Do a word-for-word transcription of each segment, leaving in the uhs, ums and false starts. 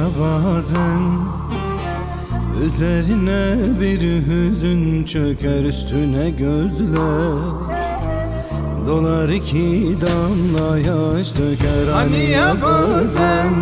ya bazen üzerine bir hüzün çöker, üstüne gözler dolar, iki damla yaş döker. Hani ya bazen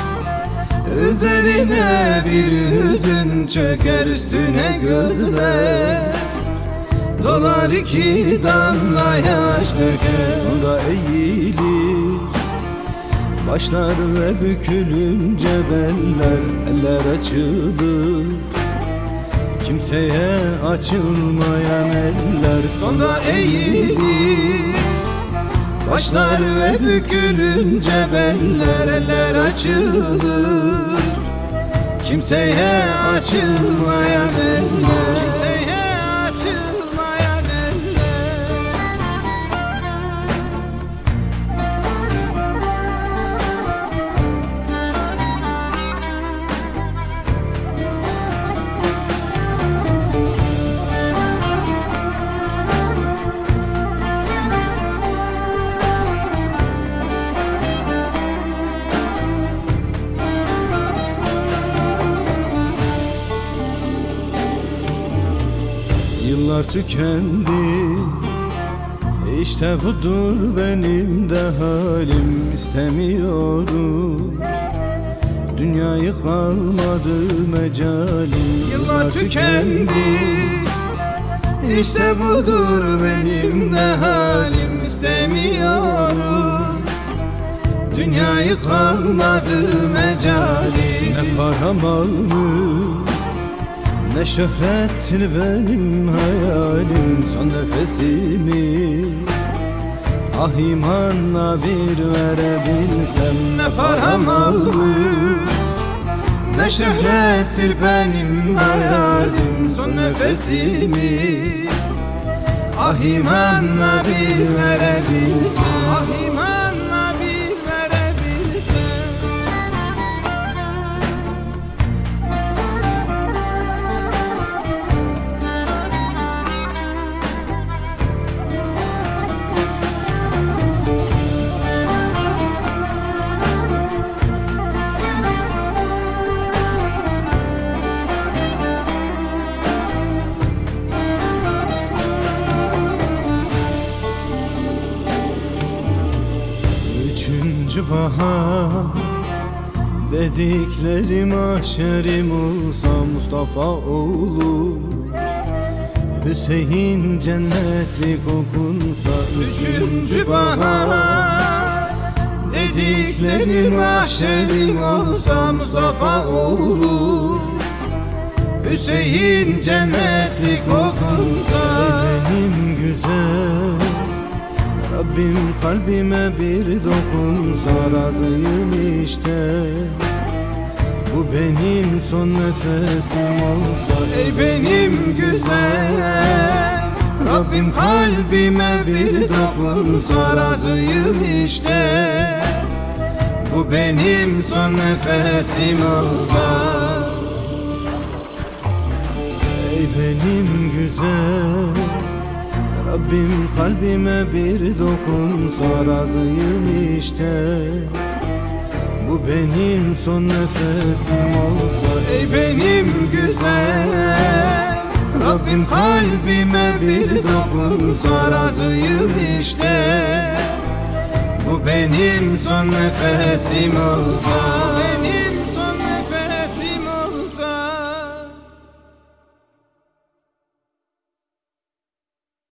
üzerine bir hüzün çöker, üstüne gözler dolar, iki damla yaş döker. Sonra eğilir başlar ve bükülünce beller, eller açılır kimseye açılmayan eller. Sonra eğilir başlar ve bükülünce beller, eller açılır kimseye açılmayan eller. Kimseye açılmayan eller. Yıllar tükendi, işte budur benim de halim. İstemiyorum dünyayı, kalmadı mecalim. Yıllar tükendi, işte budur benim de halim. İstemiyorum dünyayı, kalmadı mecalim. Ne param almış ne şöhrettir benim hayalim. Son nefesimi ah imanla bir verebilsem. Ne param almış ne şöhrettir benim hayalim. Son nefesimi ah imanla bir verebilsem. Ah imanla bir verebilsem. Üçüncü bahar dediklerim aşerim olsa, Mustafa oğlu Hüseyin cennetlik okunsa. Üçüncü bahar dediklerim aşerim olsa, Mustafa oğlu Hüseyin cennetlik okunsa. Benim güzel Rabbim kalbime bir dokunsa, razıyım işte bu benim son nefesim olsa. Ey benim güzel Rabbim kalbime bir dokunsa, razıyım işte bu benim son nefesim olsa. Ey benim güzel Rabbim kalbime bir dokunsa, razıyım işte bu benim son nefesim olsa. Ey benim güzel Rabbim kalbime bir dokunsa, razıyım işte bu benim son nefesim olsa. Benim